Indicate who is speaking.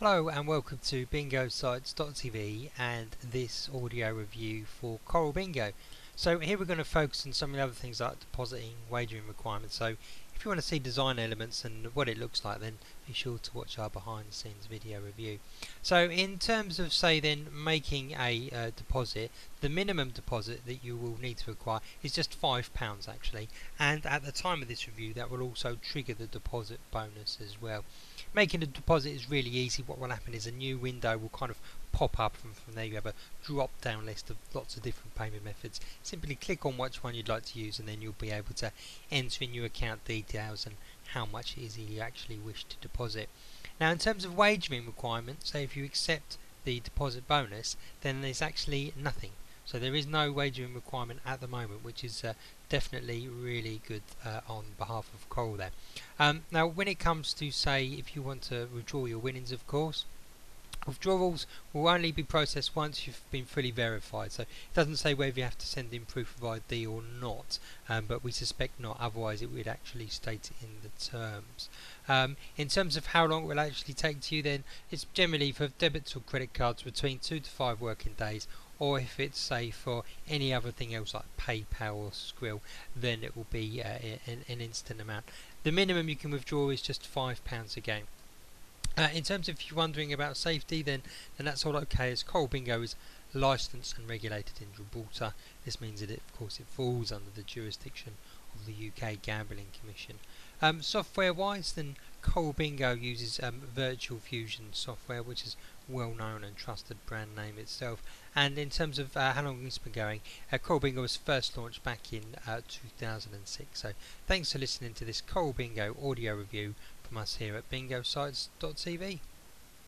Speaker 1: Hello and welcome to BingoSites.tv and this audio review for Coral Bingo. So here we're going to focus on some of the other things like depositing, wagering requirements. So if you want to see design elements and what it looks like, then be sure to watch our behind the scenes video review. So in terms of say then making a deposit, the minimum deposit that you will need to acquire is just £5 actually, and at the time of this review that will also trigger the deposit bonus as well. Making a deposit is really easy. What will happen is a new window will kind of pop up, and from there you have a drop down list of lots of different payment methods. Simply click on which one you'd like to use and then you'll be able to enter in your account details and how much it is you actually wish to deposit. Now in terms of wagering requirements, say if you accept the deposit bonus, then there's actually nothing. So there is no wagering requirement at the moment, which is definitely really good on behalf of Coral there. Now when it comes to say if you want to withdraw your winnings, of course, withdrawals will only be processed once you've been fully verified. So it doesn't say whether you have to send in proof of ID or not, but we suspect not, otherwise it would actually state it in the terms. In terms of how long it will actually take to you, then it's generally for debit or credit cards between 2 to 5 working days, or if it's say for any other thing else like PayPal or Skrill, then it will be an instant amount. The minimum you can withdraw is just £5 a game. In terms of if you're wondering about safety, then that's all okay, as Coral Bingo is licensed and regulated in Gibraltar. This means that of course it falls under the jurisdiction of the UK Gambling Commission. Software wise, then Coral Bingo uses Virtual Fusion software, which is well known and trusted brand name itself. And in terms of how long it's been going, Coral Bingo was first launched back in 2006. So thanks for listening to this Coral Bingo audio review from us here at BingoSites.tv.